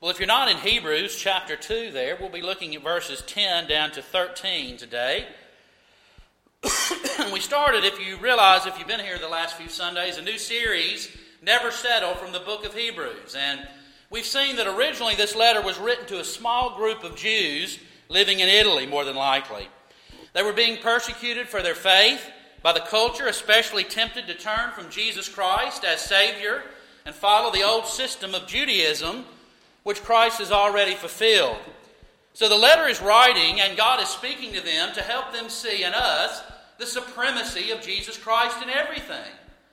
Well, if you're not in Hebrews chapter 2 there, we'll be looking at verses 10 down to 13 today. We started, if you realize, if you've been here the last few Sundays, a new series, Never Settle, from the book of Hebrews. And we've seen that originally this letter was written to a small group of Jews living in Italy, more than likely. They were being persecuted for their faith by the culture, especially tempted to turn from Jesus Christ as Savior and follow the old system of Judaism, which Christ has already fulfilled. So the letter is writing, and God is speaking to them to help them see in us the supremacy of Jesus Christ in everything.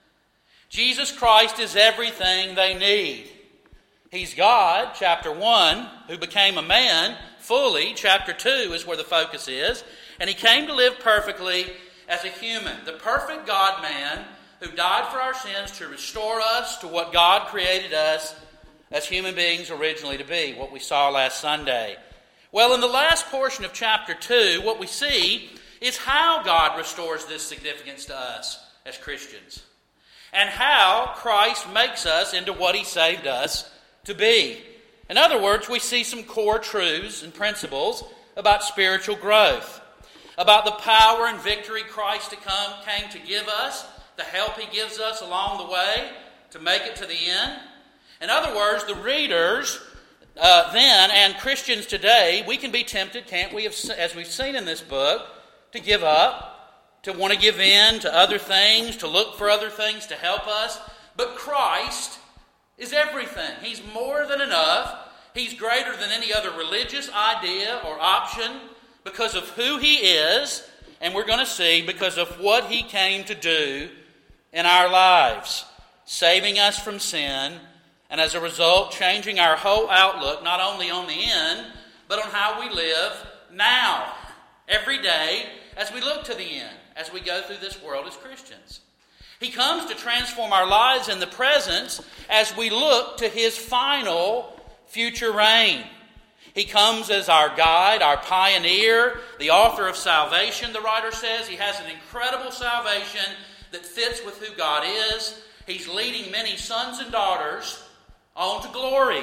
Jesus Christ is everything they need. He's God, chapter 1, who became a man fully. Chapter 2 is where the focus is. And He came to live perfectly as a human, the perfect God-man who died for our sins to restore us to what God created us as human beings originally to be, what we saw last Sunday. Well, in the last portion of chapter 2, what we see is how God restores this significance to us as Christians, and how Christ makes us into what He saved us to be. In other words, we see some core truths and principles about spiritual growth, about the power and victory Christ came to give us, the help He gives us along the way to make it to the end. In other words, the readers then and Christians today, we can be tempted, can't we, as we've seen in this book, to give up, to want to give in to other things, to look for other things to help us. But Christ is everything. He's more than enough. He's greater than any other religious idea or option because of who He is, and we're going to see because of what He came to do in our lives, saving us from sin, and as a result, changing our whole outlook, not only on the end, but on how we live now, every day, as we look to the end, as we go through this world as Christians. He comes to transform our lives in the present as we look to His final future reign. He comes as our guide, our pioneer, the author of salvation, the writer says. He has an incredible salvation that fits with who God is. He's leading many sons and daughters on to glory.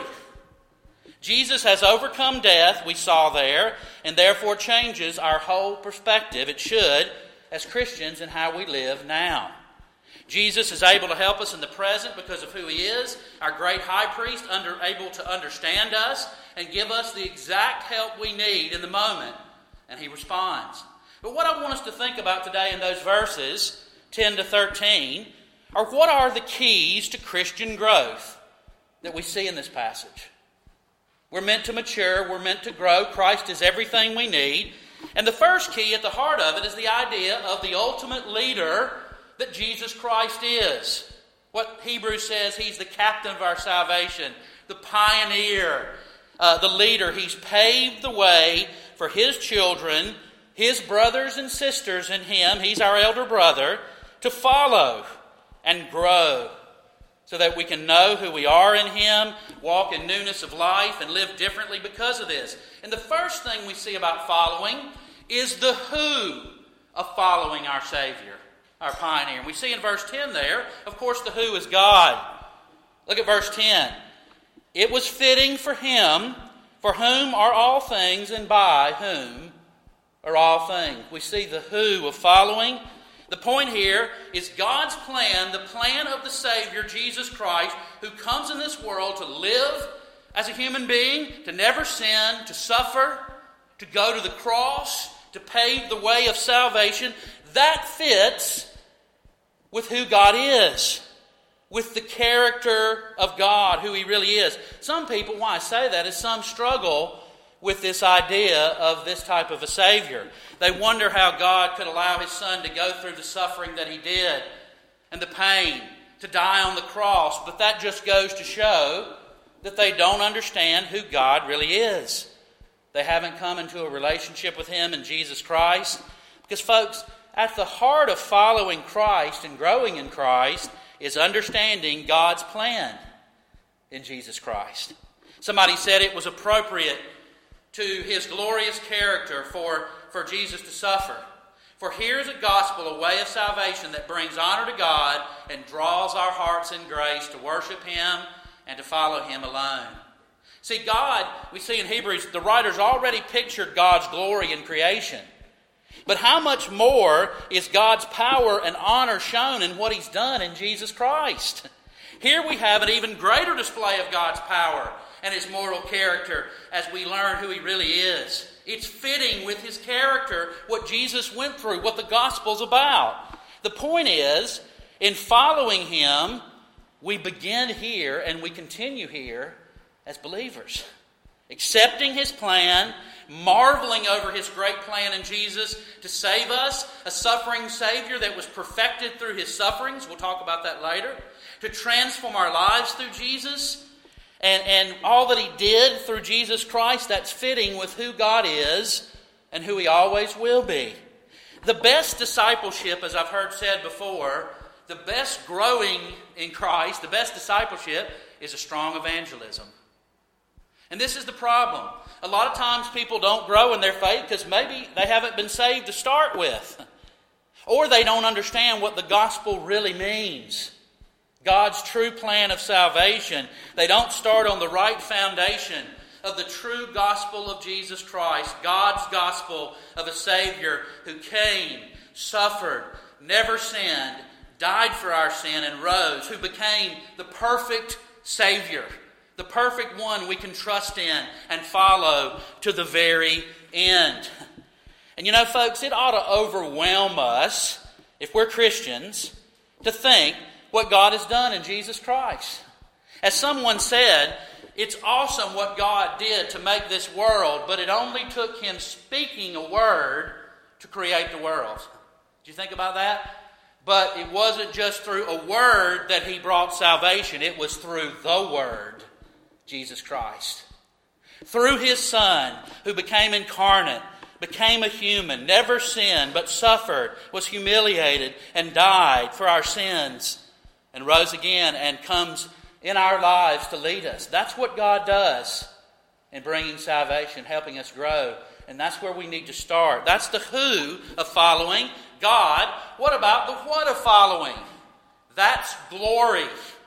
Jesus has overcome death, we saw there, and therefore changes our whole perspective. It should, as Christians, in how we live now. Jesus is able to help us in the present because of who He is, our great high priest, able to understand us and give us the exact help we need in the moment, and He responds. But what I want us to think about today in those verses, 10 to 13, are what are the keys to Christian growth that we see in this passage. We're meant to mature. We're meant to grow. Christ is everything we need. And the first key at the heart of it is the idea of the ultimate leader that Jesus Christ is. What Hebrews says, He's the captain of our salvation, the pioneer, the leader. He's paved the way for His children, His brothers and sisters in Him. He's our elder brother, to follow and grow, so that we can know who we are in Him, walk in newness of life, and live differently because of this. And the first thing we see about following is the who of following our Savior, our pioneer. And we see in verse 10 there, of course, the who is God. Look at verse 10. It was fitting for Him, for whom are all things, and by whom are all things. We see the who of following. The point here is God's plan, the plan of the Savior, Jesus Christ, who comes in this world to live as a human being, to never sin, to suffer, to go to the cross, to pave the way of salvation. That fits with who God is, with the character of God, who He really is. Some people, why I say that, is some struggle with this idea of this type of a Savior. They wonder how God could allow His Son to go through the suffering that He did and the pain, to die on the cross. But that just goes to show that they don't understand who God really is. They haven't come into a relationship with Him in Jesus Christ. Because, folks, at the heart of following Christ and growing in Christ is understanding God's plan in Jesus Christ. Somebody said it was appropriate to His glorious character for Jesus to suffer. For here is a gospel, a way of salvation that brings honor to God and draws our hearts in grace to worship Him and to follow Him alone. See, God, we see in Hebrews, the writers already pictured God's glory in creation. But how much more is God's power and honor shown in what He's done in Jesus Christ? Here we have an even greater display of God's power and His moral character as we learn who He really is. It's fitting with His character, what Jesus went through, what the gospel's about. The point is, in following Him, we begin here and we continue here as believers. Accepting His plan, marveling over His great plan in Jesus to save us, a suffering Savior that was perfected through His sufferings. We'll talk about that later. To transform our lives through Jesus. And all that He did through Jesus Christ, that's fitting with who God is and who He always will be. The best discipleship, as I've heard said before, the best growing in Christ, the best discipleship is a strong evangelism. And this is the problem. A lot of times people don't grow in their faith because maybe they haven't been saved to start with. Or they don't understand what the gospel really means. God's true plan of salvation. They don't start on the right foundation of the true gospel of Jesus Christ. God's gospel of a Savior who came, suffered, never sinned, died for our sin and rose, who became the perfect Savior. The perfect one we can trust in and follow to the very end. And you know, folks, it ought to overwhelm us, if we're Christians, to think what God has done in Jesus Christ. As someone said, it's awesome what God did to make this world, but it only took Him speaking a word to create the world. Did you think about that? But it wasn't just through a word that He brought salvation. It was through the Word, Jesus Christ. Through His Son, who became incarnate, became a human, never sinned, but suffered, was humiliated, and died for our sins, and rose again and comes in our lives to lead us. That's what God does in bringing salvation, helping us grow. And that's where we need to start. That's the who of following God. What about the what of following? That's glory.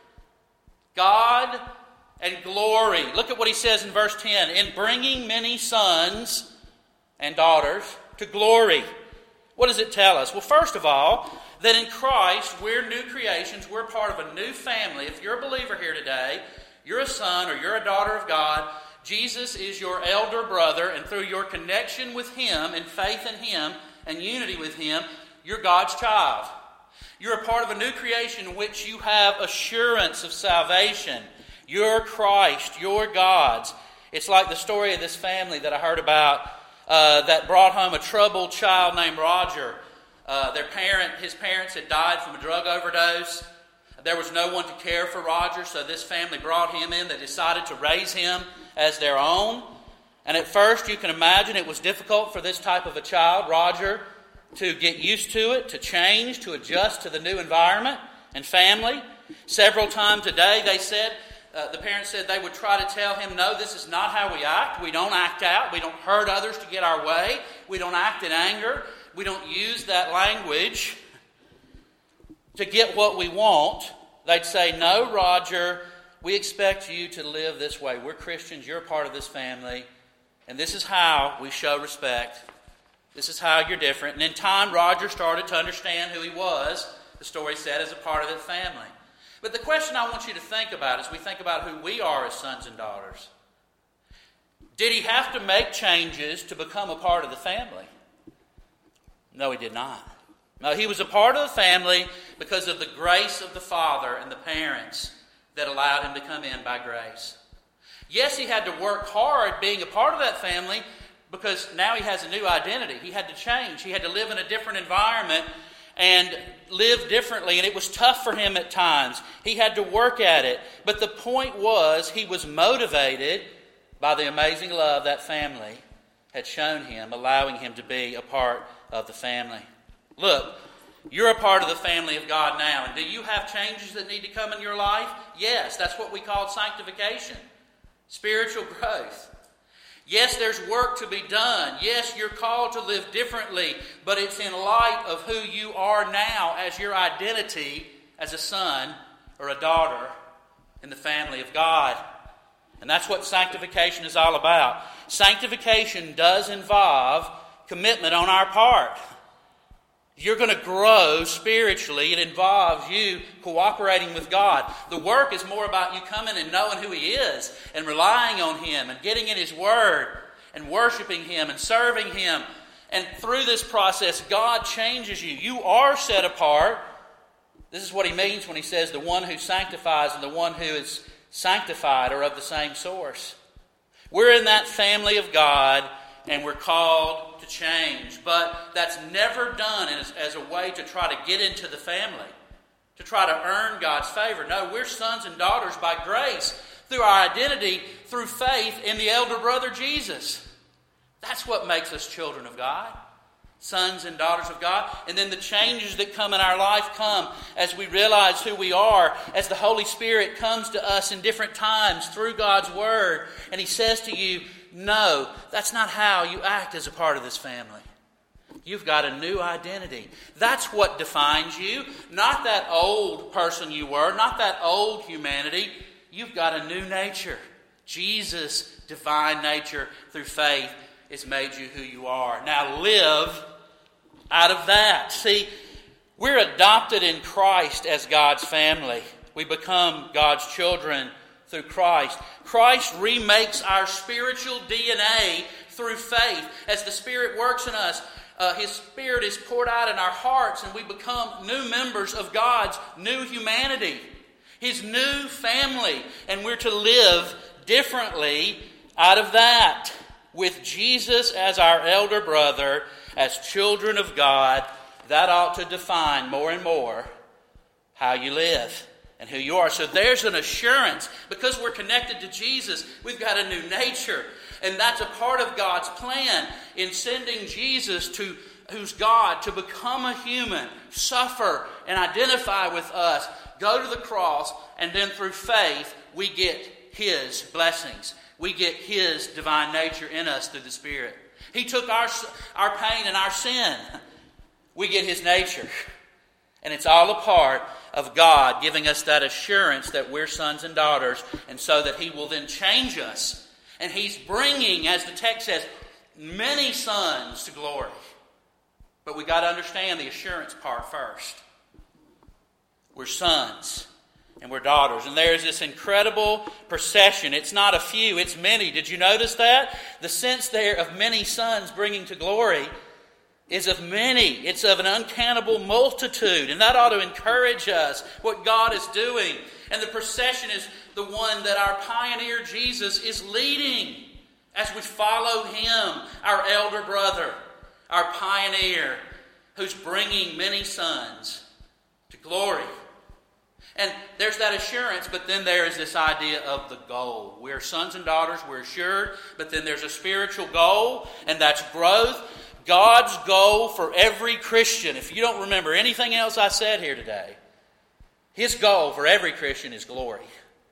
God and glory. Look at what He says in verse 10. In bringing many sons and daughters to glory. What does it tell us? Well, first of all, that in Christ we're new creations. We're part of a new family. If you're a believer here today, you're a son or you're a daughter of God. Jesus is your elder brother, and through your connection with Him and faith in Him and unity with Him, you're God's child. You're a part of a new creation in which you have assurance of salvation. You're Christ. You're God's. It's like the story of this family that I heard about that brought home a troubled child named Roger. His parents had died from a drug overdose. There was no one to care for Roger, so this family brought him in. They decided to raise him as their own. And at first, you can imagine it was difficult for this type of a child, Roger, to get used to it, to change, to adjust to the new environment and family. Several times a day, the parents said they would try to tell him, no, this is not how we act. We don't act out. We don't hurt others to get our way. We don't act in anger. We don't use that language to get what we want. They'd say, no, Roger, we expect you to live this way. We're Christians. You're a part of this family. And this is how we show respect. This is how you're different. And in time, Roger started to understand who he was, the story said, as a part of that family. But the question I want you to think about as we think about who we are as sons and daughters, did he have to make changes to become a part of the family? No, he did not. No, he was a part of the family because of the grace of the Father and the parents that allowed him to come in by grace. Yes, he had to work hard being a part of that family because now he has a new identity. He had to change. He had to live in a different environment and live differently, and it was tough for him at times. He had to work at it. But the point was, he was motivated by the amazing love that family had shown him, allowing him to be a part of the family. Look, you're a part of the family of God now, and do you have changes that need to come in your life? Yes, that's what we call sanctification, spiritual growth. Yes, there's work to be done. Yes, you're called to live differently, but it's in light of who you are now as your identity as a son or a daughter in the family of God. And that's what sanctification is all about. Sanctification does involve commitment on our part. You're going to grow spiritually. It involves you cooperating with God. The work is more about you coming and knowing who He is and relying on Him and getting in His Word and worshiping Him and serving Him. And through this process, God changes you. You are set apart. This is what He means when He says the one who sanctifies and the one who is sanctified are of the same source. We're in that family of God, and we're called to change. But that's never done as a way to try to get into the family, to try to earn God's favor. No, we're sons and daughters by grace, through our identity, through faith in the elder brother Jesus. That's what makes us children of God, sons and daughters of God. And then the changes that come in our life come as we realize who we are, as the Holy Spirit comes to us in different times through God's Word, and He says to you, no, that's not how you act as a part of this family. You've got a new identity. That's what defines you, not that old person you were, not that old humanity. You've got a new nature. Jesus' divine nature through faith has made you who you are. Now live out of that. See, we're adopted in Christ as God's family. We become God's children through Christ. Christ remakes our spiritual DNA through faith. As the Spirit works in us, His Spirit is poured out in our hearts, and we become new members of God's new humanity, His new family. And we're to live differently out of that, with Jesus as our elder brother, as children of God. That ought to define more and more how you live and who you are. So there's an assurance. Because we're connected to Jesus, we've got a new nature. And that's a part of God's plan in sending Jesus, who's God, to become a human, suffer and identify with us, go to the cross, and then through faith we get His blessings. We get His divine nature in us through the Spirit. He took our pain and our sin. We get His nature. And it's all a part of God giving us that assurance that we're sons and daughters, and so that He will then change us. And He's bringing, as the text says, many sons to glory. But we got to understand the assurance part first. We're sons and we're daughters. And there's this incredible procession. It's not a few, it's many. Did you notice that? The sense there of many sons bringing to glory is of many. It's of an uncountable multitude. And that ought to encourage us, what God is doing. And the procession is the one that our pioneer Jesus is leading as we follow Him, our elder brother, our pioneer, who's bringing many sons to glory. And there's that assurance, but then there is this idea of the goal. We're sons and daughters, we're assured, but then there's a spiritual goal, and that's growth. God's goal for every Christian, if you don't remember anything else I said here today, His goal for every Christian is glory.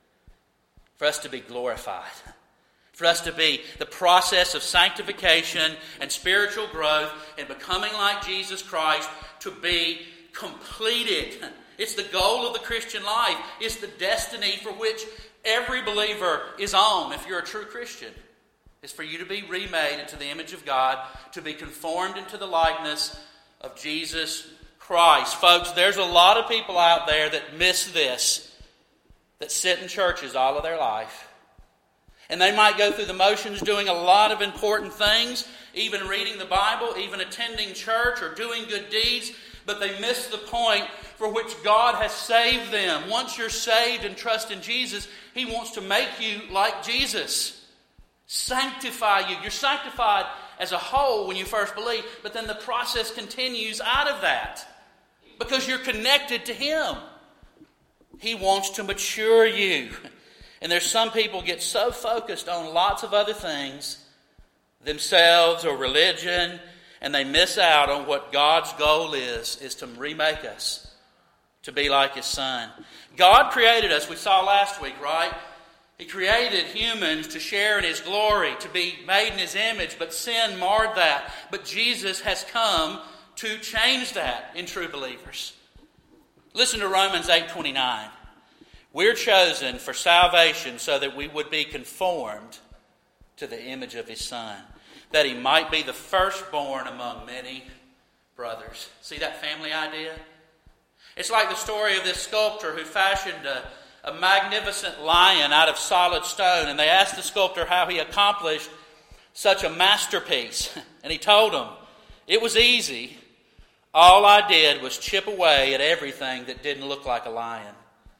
For us to be glorified. For us to be the process of sanctification and spiritual growth and becoming like Jesus Christ, to be completed. It's the goal of the Christian life. It's the destiny for which every believer is on, if you're a true Christian. It's for you to be remade into the image of God, to be conformed into the likeness of Jesus Christ. Folks, there's a lot of people out there that miss this, that sit in churches all of their life. And they might go through the motions doing a lot of important things, even reading the Bible, even attending church or doing good deeds, but they miss the point for which God has saved them. Once you're saved and trust in Jesus, He wants to make you like Jesus. Sanctify you. You're sanctified as a whole when you first believe, but then the process continues out of that because you're connected to Him. He wants to mature you. And there's some people get so focused on lots of other things, themselves or religion, and they miss out on what God's goal is to remake us, to be like His Son. God created us, we saw last week, right? He created humans to share in His glory, to be made in His image, but sin marred that. But Jesus has come to change that in true believers. Listen to Romans 8:29. We're chosen for salvation so that we would be conformed to the image of His Son, that He might be the firstborn among many brothers. See that family idea? It's like the story of this sculptor who fashioned a magnificent lion out of solid stone, and they asked the sculptor how he accomplished such a masterpiece. And he told them, "It was easy. All I did was chip away at everything that didn't look like a lion."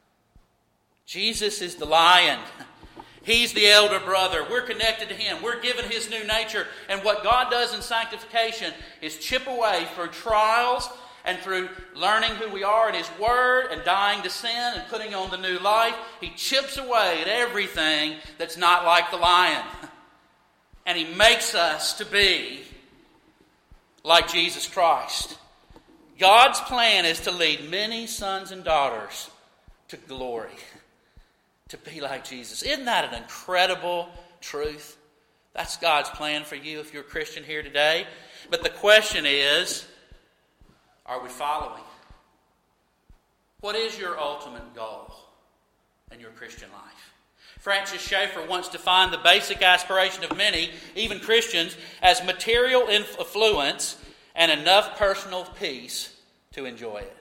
Jesus is the lion. He's the elder brother. We're connected to Him. We're given His new nature. And what God does in sanctification is chip away through trials and through learning who we are in His Word and dying to sin and putting on the new life. He chips away at everything that's not like the lion. And He makes us to be like Jesus Christ. God's plan is to lead many sons and daughters to glory, to be like Jesus. Isn't that an incredible truth? That's God's plan for you if you're a Christian here today. But the question is, are we following? What is your ultimate goal in your Christian life? Francis Schaeffer once defined the basic aspiration of many, even Christians, as material affluence and enough personal peace to enjoy it.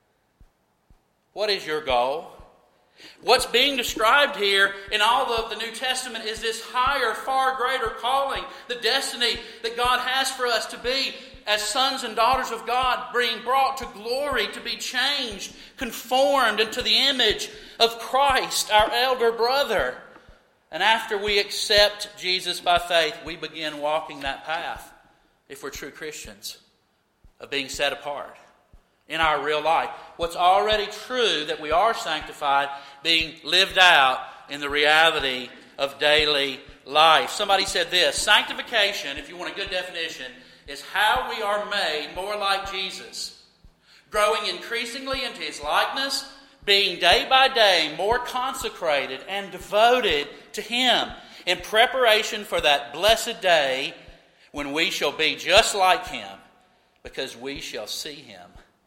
What is your goal? What's being described here in all of the New Testament is this higher, far greater calling, the destiny that God has for us to be as sons and daughters of God, being brought to glory, to be changed, conformed into the image of Christ, our elder brother. And after we accept Jesus by faith, we begin walking that path, if we're true Christians, of being set apart in our real life. What's already true, that we are sanctified, being lived out in the reality of daily life. Somebody said this: sanctification, if you want a good definition, is how we are made more like Jesus, growing increasingly into His likeness, being day by day more consecrated and devoted to Him in preparation for that blessed day when we shall be just like Him, because we shall see Him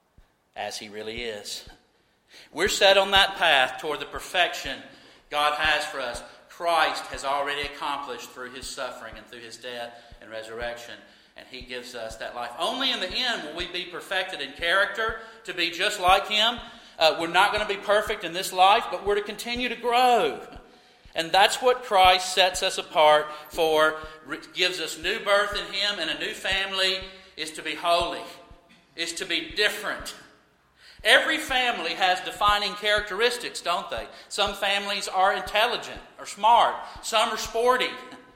as He really is. We're set on that path toward the perfection God has for us. Christ has already accomplished through His suffering and through His death and resurrection. And He gives us that life. Only in the end will we be perfected in character to be just like Him. We're not going to be perfect in this life, but we're to continue to grow. And that's what Christ sets us apart for, gives us new birth in Him and a new family, is to be holy, is to be different. Every family has defining characteristics, don't they? Some families are intelligent or smart. Some are sporty.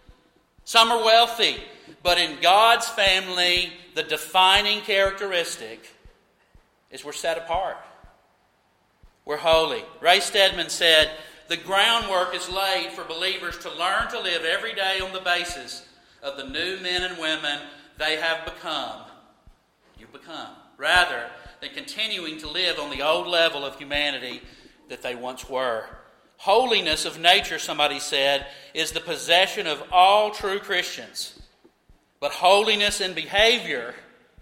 Some are wealthy. But in God's family, the defining characteristic is we're set apart. We're holy. Ray Stedman said, "The groundwork is laid for believers to learn to live every day on the basis of the new men and women they have become." You've become. Rather than continuing to live on the old level of humanity that they once were. Holiness of nature, somebody said, is the possession of all true Christians. But holiness in behavior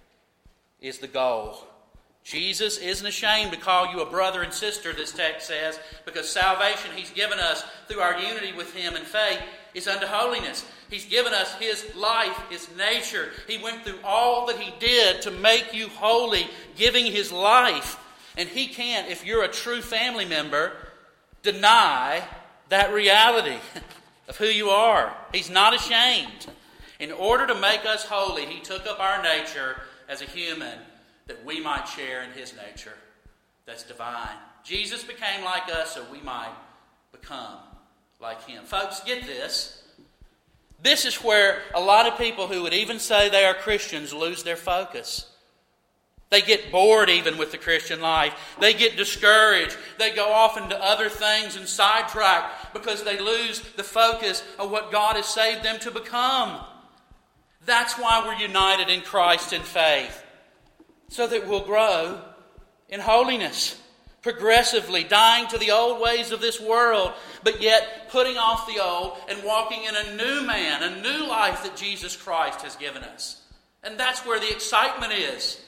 is the goal. Jesus isn't ashamed to call you a brother and sister, this text says, because salvation He's given us through our unity with Him in faith is unto holiness. He's given us His life, His nature. He went through all that He did to make you holy, giving His life. And He can't, if you're a true family member, deny that reality of who you are. He's not ashamed. In order to make us holy, He took up our nature as a human that we might share in His nature that's divine. Jesus became like us so we might become like Him. Folks, get this. This is where a lot of people who would even say they are Christians lose their focus. They get bored even with the Christian life. They get discouraged. They go off into other things and sidetrack because they lose the focus of what God has saved them to become. That's why we're united in Christ in faith, so that we'll grow in holiness, progressively dying to the old ways of this world, but yet putting off the old and walking in a new man, a new life that Jesus Christ has given us. And that's where the excitement is.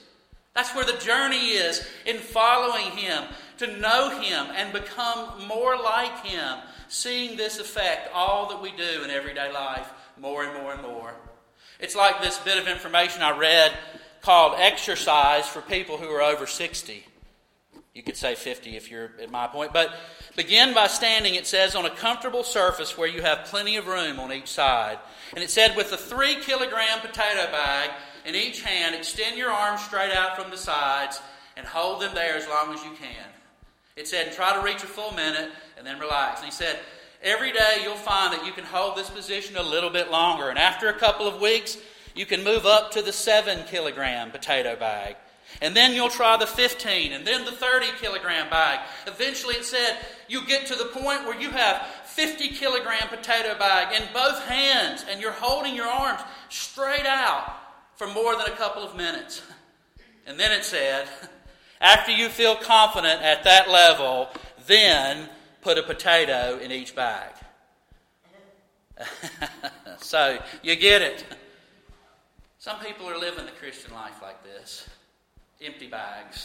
That's where the journey is in following Him, to know Him and become more like Him, seeing this affect all that we do in everyday life more and more and more. It's like this bit of information I read called Exercise for People Who Are Over 60. You could say 50 if you're at my point. But begin by standing, it says, on a comfortable surface where you have plenty of room on each side. And it said, with a 3-kilogram potato bag in each hand, extend your arms straight out from the sides and hold them there as long as you can. It said, try to reach a full minute and then relax. And he said, every day you'll find that you can hold this position a little bit longer. And after a couple of weeks, you can move up to the 7-kilogram potato bag. And then you'll try the 15 and then the 30-kilogram bag. Eventually it said you get to the point where you have 50-kilogram potato bag in both hands and you're holding your arms straight out for more than a couple of minutes. And then it said, after you feel confident at that level, then put a potato in each bag. So, you get it. Some people are living the Christian life like this. Empty bags.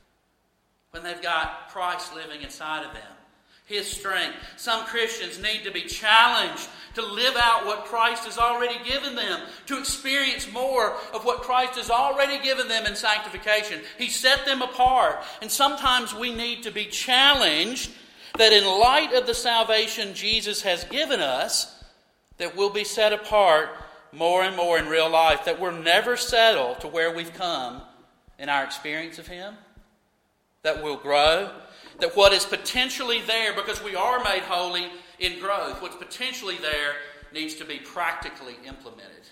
When they've got Christ living inside of them. His strength. Some Christians need to be challenged to live out what Christ has already given them. To experience more of what Christ has already given them in sanctification. He set them apart. And sometimes we need to be challenged that in light of the salvation Jesus has given us, that we'll be set apart more and more in real life. That we'll never settle to where we've come in our experience of Him. That we'll grow. That what is potentially there, because we are made holy in growth, what's potentially there needs to be practically implemented.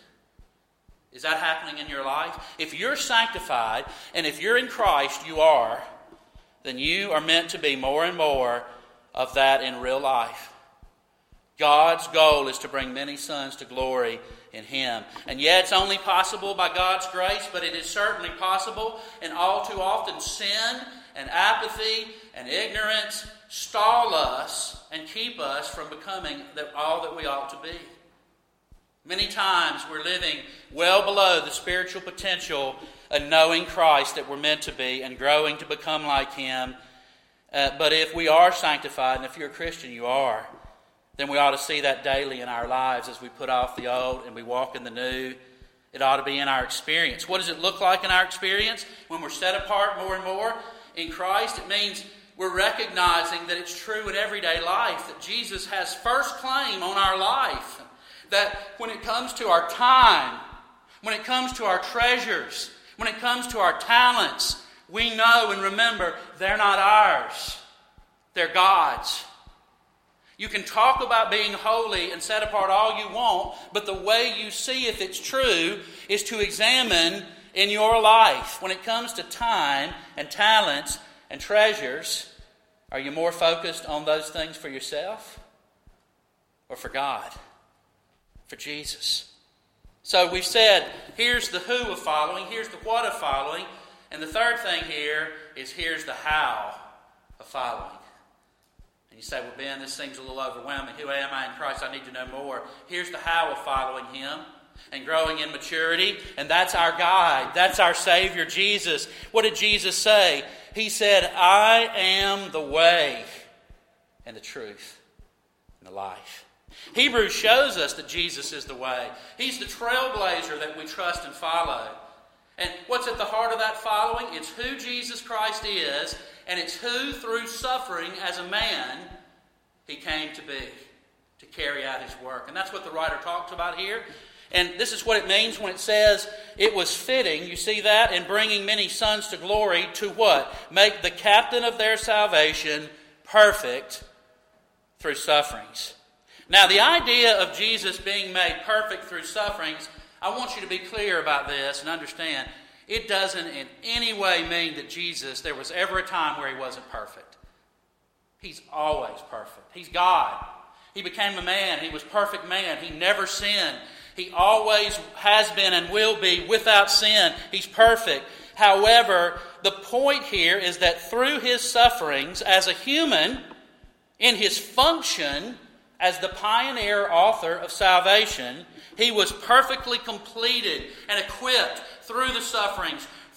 Is that happening in your life? If you're sanctified, and if you're in Christ, you are, then you are meant to be more and more of that in real life. God's goal is to bring many sons to glory in Him. And yet it's only possible by God's grace, but it is certainly possible. And all too often sin and apathy and ignorance stall us and keep us from becoming all that we ought to be. Many times we're living well below the spiritual potential of knowing Christ that we're meant to be and growing to become like Him. But if we are sanctified, and if you're a Christian, you are, then we ought to see that daily in our lives as we put off the old and we walk in the new. It ought to be in our experience. What does it look like in our experience when we're set apart more and more in Christ? It means we're recognizing that it's true in everyday life, that Jesus has first claim on our life. That when it comes to our time, when it comes to our treasures, when it comes to our talents, we know and remember they're not ours. They're God's. You can talk about being holy and set apart all you want, but the way you see if it's true is to examine in your life. When it comes to time and talents and treasures, are you more focused on those things for yourself or for God, for Jesus? So we've said, here's the who of following, here's the what of following, and the third thing here is here's the how of following. And you say, well, Ben, this seems a little overwhelming. Who am I in Christ? I need to know more. Here's the how of following Him and growing in maturity. And that's our guide. That's our Savior, Jesus. What did Jesus say? He said, I am the way and the truth and the life. Hebrews shows us that Jesus is the way. He's the trailblazer that we trust and follow. And what's at the heart of that following? It's who Jesus Christ is, and it's who, through suffering as a man, He came to be, to carry out His work. And that's what the writer talks about here. And this is what it means when it says it was fitting, you see that, in bringing many sons to glory to what? Make the captain of their salvation perfect through sufferings. Now, the idea of Jesus being made perfect through sufferings, I want you to be clear about this and understand, it doesn't in any way mean that Jesus, there was ever a time where He wasn't perfect. He's always perfect. He's God. He became a man. He was perfect man. He never sinned. He always has been and will be without sin. He's perfect. However, the point here is that through His sufferings as a human, in His function as the pioneer author of salvation, He was perfectly completed and equipped through the sufferings,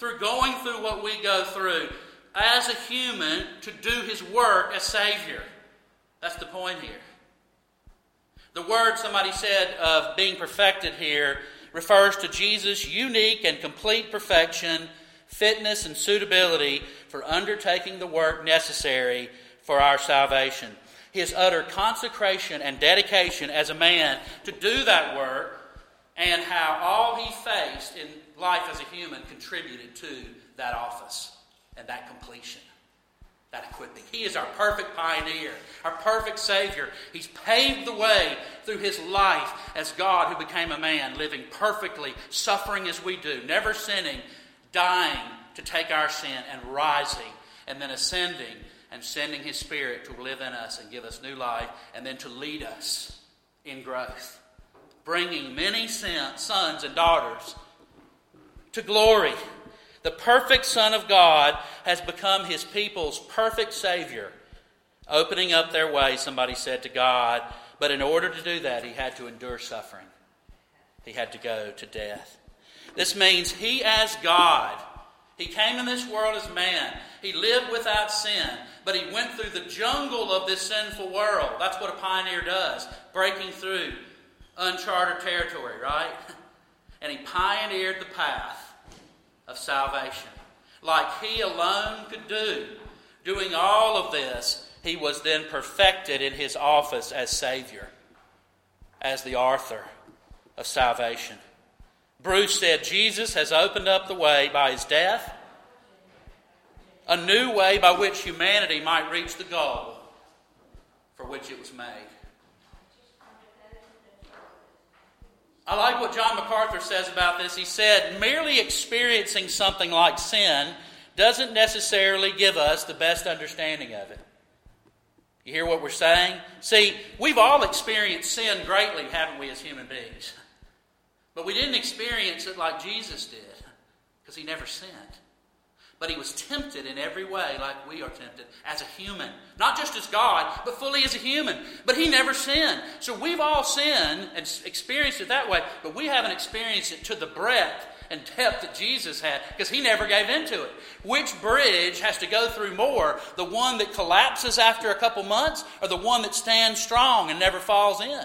through going through what we go through as a human to do His work as Savior. That's the point here. The word somebody said of being perfected here refers to Jesus' unique and complete perfection, fitness, and suitability for undertaking the work necessary for our salvation. His utter consecration and dedication as a man to do that work, and how all He faced in life as a human contributed to that office and that completion, that equipping. He is our perfect pioneer, our perfect Savior. He's paved the way through His life as God who became a man, living perfectly, suffering as we do, never sinning, dying to take our sin, and rising, and then ascending and sending His Spirit to live in us and give us new life, and then to lead us in growth, bringing many sons and daughters to glory. The perfect Son of God has become His people's perfect Savior, opening up their way, somebody said, to God. But in order to do that, He had to endure suffering. He had to go to death. This means He, as God, He came in this world as man. He lived without sin, but He went through the jungle of this sinful world. That's what a pioneer does, breaking through uncharted territory, right? And He pioneered the path of salvation. Like He alone could do. Doing all of this, He was then perfected in His office as Savior, as the author of salvation. Bruce said, Jesus has opened up the way by His death, a new way by which humanity might reach the goal for which it was made. I like what John MacArthur says about this. He said, merely experiencing something like sin doesn't necessarily give us the best understanding of it. You hear what we're saying? See, we've all experienced sin greatly, haven't we, as human beings? But we didn't experience it like Jesus did, because He never sinned. But He was tempted in every way like we are tempted as a human. Not just as God, but fully as a human. But He never sinned. So we've all sinned and experienced it that way, but we haven't experienced it to the breadth and depth that Jesus had, because He never gave into it. Which bridge has to go through more? The one that collapses after a couple months, or the one that stands strong and never falls in?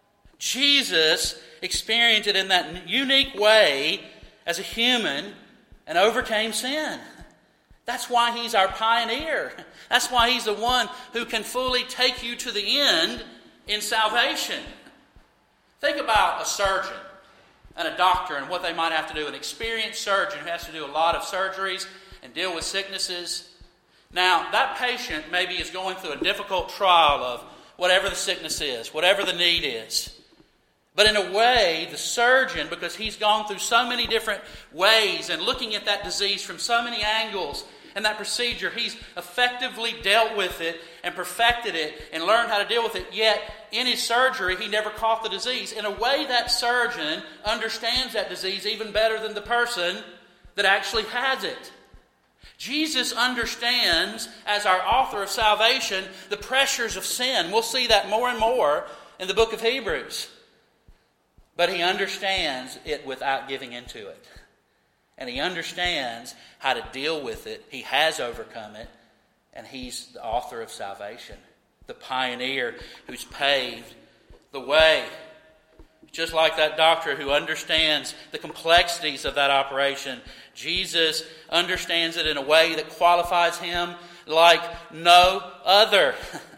Jesus experienced it in that unique way as a human and overcame sin. That's why He's our pioneer. That's why He's the one who can fully take you to the end in salvation. Think about a surgeon and a doctor and what they might have to do. An experienced surgeon who has to do a lot of surgeries and deal with sicknesses. Now, that patient maybe is going through a difficult trial of whatever the sickness is, whatever the need is. But in a way, the surgeon, because he's gone through so many different ways and looking at that disease from so many angles, and that procedure, he's effectively dealt with it and perfected it and learned how to deal with it. Yet, in his surgery, he never caught the disease. In a way, that surgeon understands that disease even better than the person that actually has it. Jesus understands, as our author of salvation, the pressures of sin. We'll see that more and more in the book of Hebrews. But He understands it without giving into it. And He understands how to deal with it. He has overcome it. And He's the author of salvation. The pioneer who's paved the way. Just like that doctor who understands the complexities of that operation, Jesus understands it in a way that qualifies Him like no other.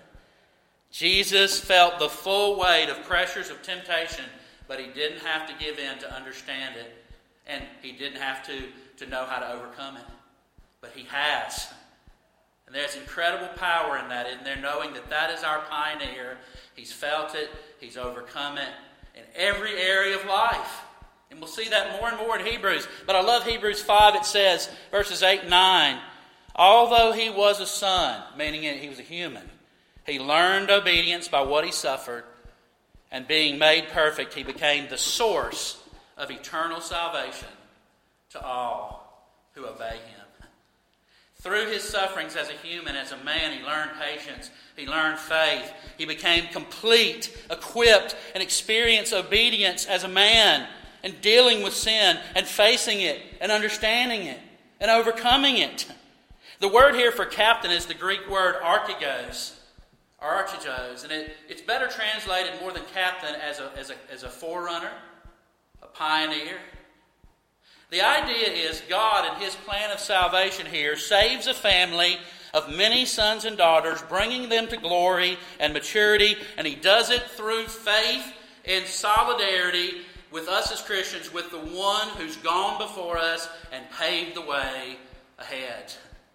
Jesus felt the full weight of pressures of temptation, but He didn't have to give in to understand it. And He didn't have to know how to overcome it. But He has. And there's incredible power in that, in there, knowing that that is our pioneer. He's felt it. He's overcome it in every area of life. And we'll see that more and more in Hebrews. But I love Hebrews 5. It says, verses 8 and 9, although He was a son, meaning He was a human, He learned obedience by what He suffered. And being made perfect, He became the source of eternal salvation to all who obey Him. Through His sufferings as a human, as a man, He learned patience. He learned faith. He became complete, equipped, and experienced obedience as a man, and dealing with sin, and facing it, and understanding it. and overcoming it. The word here for captain is the Greek word archegos, and it's better translated more than captain as a forerunner, a pioneer. The idea is God in His plan of salvation here saves a family of many sons and daughters, bringing them to glory and maturity, and He does it through faith and solidarity with us as Christians, with the one who's gone before us and paved the way ahead.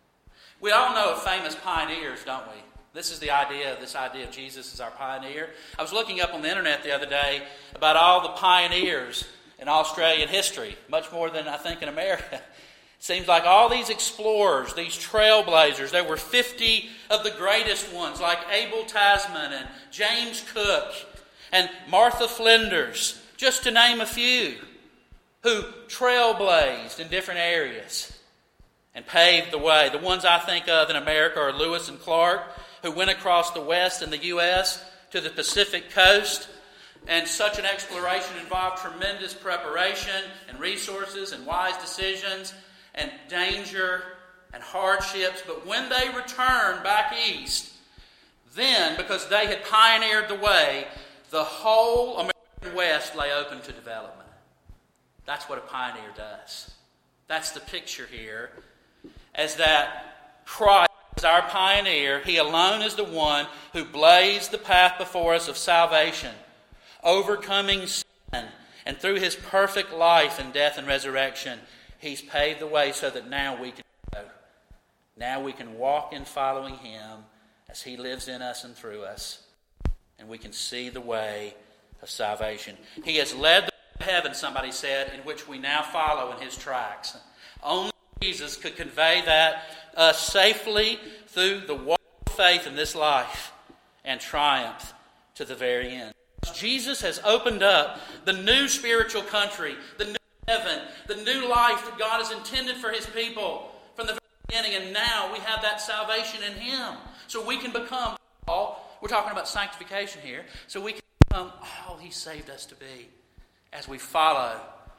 We all know of famous pioneers, don't we? This idea of Jesus as our pioneer. I was looking up on the internet the other day about all the pioneers in Australian history, much more than I think in America. It seems like all these explorers, these trailblazers, there were 50 of the greatest ones, like Abel Tasman and James Cook and Martha Flinders, just to name a few, who trailblazed in different areas and paved the way. The ones I think of in America are Lewis and Clark, who went across the West in the U.S. to the Pacific coast. And such an exploration involved tremendous preparation and resources and wise decisions and danger and hardships. But when they returned back east, then, because they had pioneered the way, the whole American West lay open to development. That's what a pioneer does. That's the picture here, as that Christ is our pioneer. He alone is the one who blazed the path before us of salvation, overcoming sin, and through His perfect life and death and resurrection, He's paved the way so that now we can go. Now we can walk in following Him as He lives in us and through us, and we can see the way of salvation. He has led the way to heaven, somebody said, in which we now follow in His tracks. Only Jesus could convey that safely through the walk of faith in this life and triumph to the very end. Jesus has opened up the new spiritual country, the new heaven, the new life that God has intended for His people from the very beginning, and now we have that salvation in Him. So we can become all, we're talking about sanctification here, so we can become all He saved us to be as we follow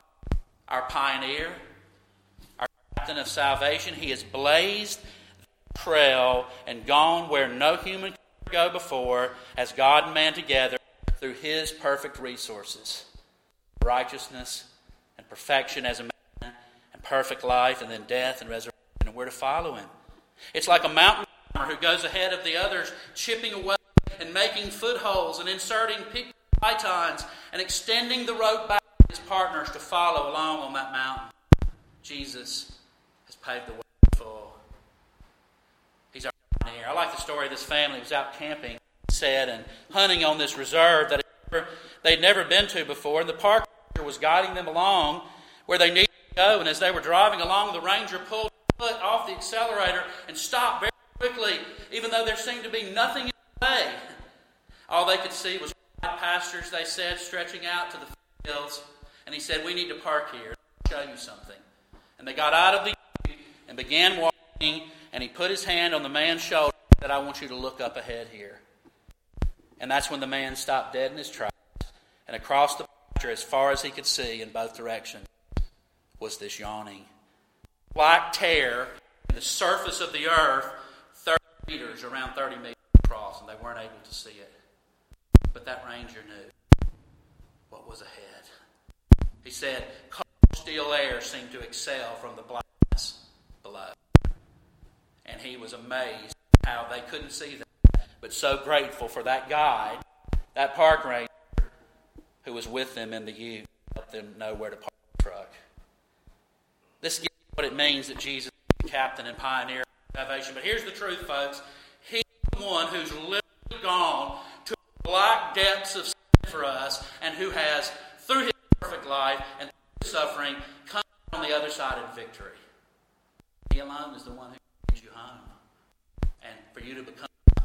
our pioneer, our captain of salvation. He has blazed the trail and gone where no human could go before, as God and man together, through His perfect resources, righteousness and perfection as a man, and perfect life, and then death and resurrection, and we're to follow Him. It's like a mountain climber who goes ahead of the others, chipping away and making footholds and inserting pitons and extending the road back to his partners to follow along on that mountain. Jesus has paved the way full. He's our pioneer. I like the story of this family who was out camping, and hunting on this reserve that they'd never been to before. And the park ranger was guiding them along where they needed to go. And as they were driving along, the ranger pulled his foot off the accelerator and stopped very quickly, even though there seemed to be nothing in the way. All they could see was wide pastures, they said, stretching out to the fields. And he said, "We need to park here. I'll show you something." And they got out of the Jeep and began walking. And he put his hand on the man's shoulder and said, "I want you to look up ahead here." And that's when the man stopped dead in his tracks. And across the pasture, as far as he could see in both directions, was this yawning black tear in the surface of the earth, 30 meters, around 30 meters across, and they weren't able to see it. But that ranger knew what was ahead. He said, "Cold steel air seemed to exhale from the blackness below." And he was amazed how they couldn't see that, but so grateful for that guide, that park ranger, who was with them in the ute, helped them know where to park the truck. This gives what it means that Jesus is the captain and pioneer of salvation. But here's the truth, folks. He's the one who's literally gone to the black depths of sin for us, and who has, through His perfect life and through suffering, come on the other side in victory. He alone is the one who brings you home, and for you to become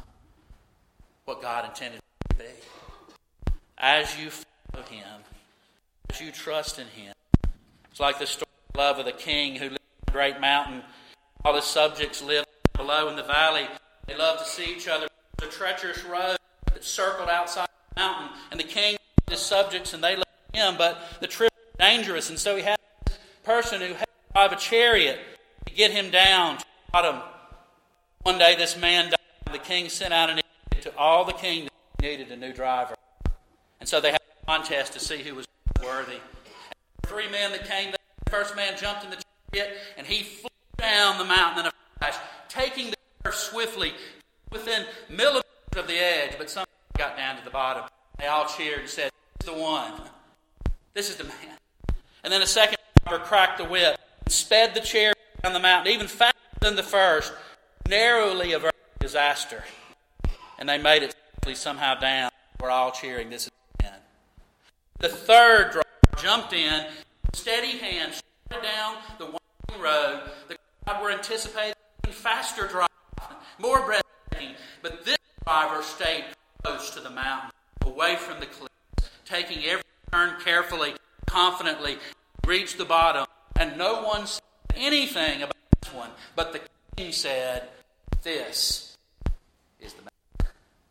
what God intended you to be. As you follow Him, as you trust in Him. It's like the story of love of the king who lived on a great mountain. All his subjects lived below in the valley. They loved to see each other. There was a treacherous road that circled outside the mountain, and the king loved his subjects, and they loved him, but the trip was dangerous, and so he had this person who had to drive a chariot to get him down to the bottom. One day this man died. The king sent out an edict to all the kingdom who needed a new driver. And so they had a contest to see who was worthy. And 3 men that came there. The first man jumped in the chariot and he flew down the mountain in a flash, taking the curve swiftly within millimeters of the edge. But some got down to the bottom. They all cheered and said, "This is the one. This is the man." And then a second driver cracked the whip and sped the chariot down the mountain, even faster than the first, narrowly averting disaster. And they made it safely somehow down. We're all cheering, "This is the man." The third driver jumped in, steady hand, started down the winding road. The crowd were anticipating a faster drive, more breathtaking. But this driver stayed close to the mountain, away from the cliffs, taking every turn carefully, confidently, reached the bottom. And no one said anything about this one. But the king said, "This is the man."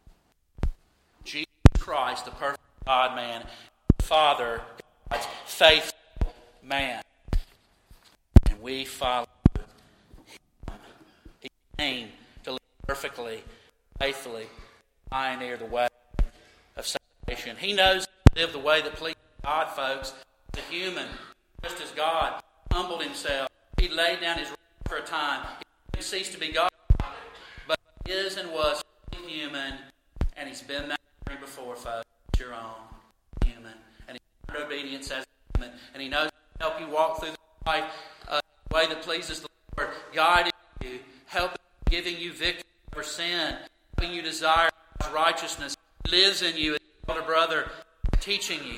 Jesus Christ, the perfect God-man, Father, God's faithful man. And we follow him. He came to live perfectly, faithfully, pioneer the way of salvation. He knows to live the way that pleases God, folks. As a human, just as God humbled himself, he laid down his rights for a time. He didn't cease to be God, but he is and was human, and he's been that way before, folks. Your own human, and he learned obedience as a human, and he knows how to help you walk through the life the way that pleases the Lord, guiding you, helping, giving you victory over sin, helping you desire God's righteousness. He lives in you as an elder brother, teaching you,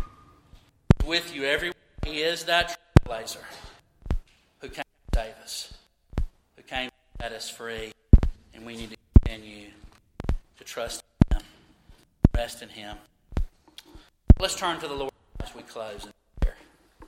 with you everywhere. He is that trailblazer who came to save us, who came to set us free, and we need to continue to trust in him, rest in him. Let's turn to the Lord as we close.